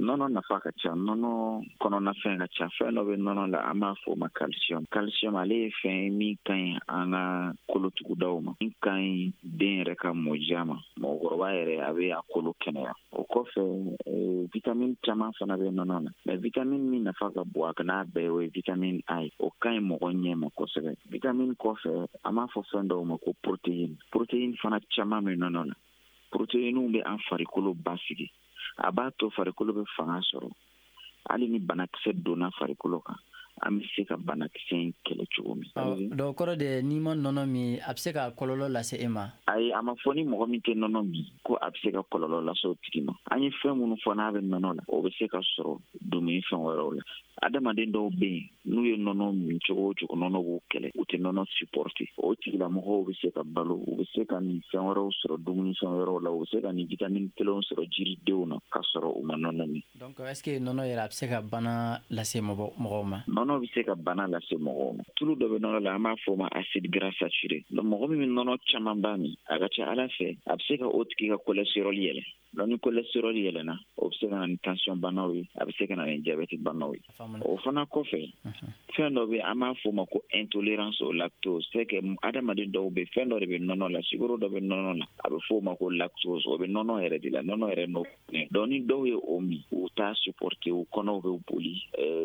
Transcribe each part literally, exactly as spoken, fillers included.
nɔnɔ nafa ka ca, nɔnɔ kɔnɔna fɛn ka ca. Fɛn dɔ bɛ nɔnɔ la an b'a fɔ o ma calcium. Calcium ale ye fɛn ye min ka ɲi an ka kolotugudaw ma, min ka ɲi den yɛrɛ ka mɔdiya ma, mɔgɔkɔrɔba yɛrɛ a bɛ a kolo kɛnɛya. O kɔfɛ vitamine caman fana bɛ nɔnɔ la, mais vitamine min nafa ka bon a kana bɛɛ o ye vitamine A ye. O ka ɲi mɔgɔ ɲɛ ma kosɛbɛ. Vitamine kɔfɛ an b'a fɔ fɛn dɔw ma ko protéine. Protéine fana caman bɛ nɔnɔ la. Protéine bɛ an farikolo basigi. A b'a to farikolo bɛ fanga sɔrɔ. Hali ni banakisɛ donna farikolo kan, an bɛ se ka banakisɛ in kɛlɛ cogo min. Donc kɔrɔ de n'i ma nɔnɔ min a bɛ se ka kɔlɔlɔ lase e ma? Ayi, a ma fɔ ni mɔgɔ min tɛ nɔnɔ min ko a bɛ se ka kɔlɔlɔ lase o tigi ma. An ye fɛn minnu fɔ n'a bɛ nɔnɔ la, o bɛ se ka sɔrɔ dumuni fɛn wɛrɛw la. Adamaden dɔw bɛ yen n'u ye nɔnɔ min cogo o cogo nɔnɔ b'u kɛlɛ, u tɛ nɔnɔ supporter. O tigilamɔgɔw bɛ se ka balo, u bɛ se ka nin fɛn wɛrɛw sɔrɔ dumuni fɛn wɛrɛw la, u bɛ se ka nin vitamine kelenw sɔrɔ jiridenw na ka sɔrɔ u ma nɔnɔ min. Donc est-ce que nɔnɔ yɛrɛ a bɛ se ka bana lase mɔgɔw ma? Nɔnɔ bɛ se ka bana lase mɔgɔw ma. Tulu dɔ bɛ nɔnɔ la an b'a fɔ o ma acide gras saturé. Donc mɔgɔ min bɛ nɔnɔ caman b'a min, a ka ca Ala fɛ a bɛ se ka o tigi ka cholestérol yɛlɛ. Donc ni cholestérol yɛlɛna, o bɛ se ka na ni tension banaw ye, a bɛ se ka na ni diabète banaw ye. O fana kɔfɛ fɛn dɔ bɛ an b'a fɔ o ma ko intolérance au lactose. C'est que adamaden dɔw bɛ fɛn dɔ de bɛ nɔnɔ la, sukaro dɔ bɛ nɔnɔ la, a bɛ fɔ o ma ko lactose. O bɛ nɔnɔ yɛrɛ de la, nɔnɔ yɛrɛ n'o. Donc ni dɔw ye o min, u t'a supporter, u kɔnɔw bɛ boli,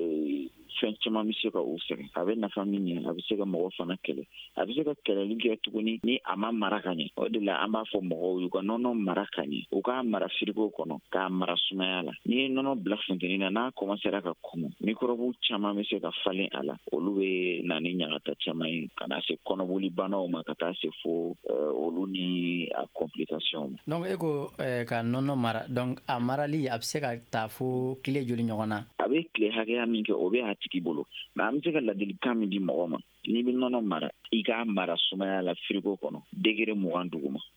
fɛn caman bɛ se ka u sɛgɛn. A bɛ nafa min ɲɛ, a bɛ se ka mɔgɔ fana kɛlɛ. A bɛ se ka kɛlɛli kɛ tuguni ni a ma mara ka ɲɛ. O de la an b'a fɔ mɔgɔw y'u ka nɔnɔ mara ka ɲɛ. U k'a mara frigo kɔnɔ, k'a mara sumaya la. N'i ye nɔnɔ bila funteni na, n'a commencera ka kɔmɔ, microbe caman bɛ se ka falen a la. Olu bɛ na ni ɲagata caman ye, ka na se kɔnɔboli banaw ma, ka taa se fo olu ni a complication ma. Donc e ko ka nɔnɔ mara, donc a marali a bɛ se ka taa fo tile joli ɲɔgɔn na? A bɛ tile hakɛya min kɛ o bɛ a tigi bolo, mais an bɛ se ka ladilikan min di mɔgɔ ma, n'i bɛ nɔnɔ mara i k'a mara sumaya la frigo kɔnɔ degré mugan duguma.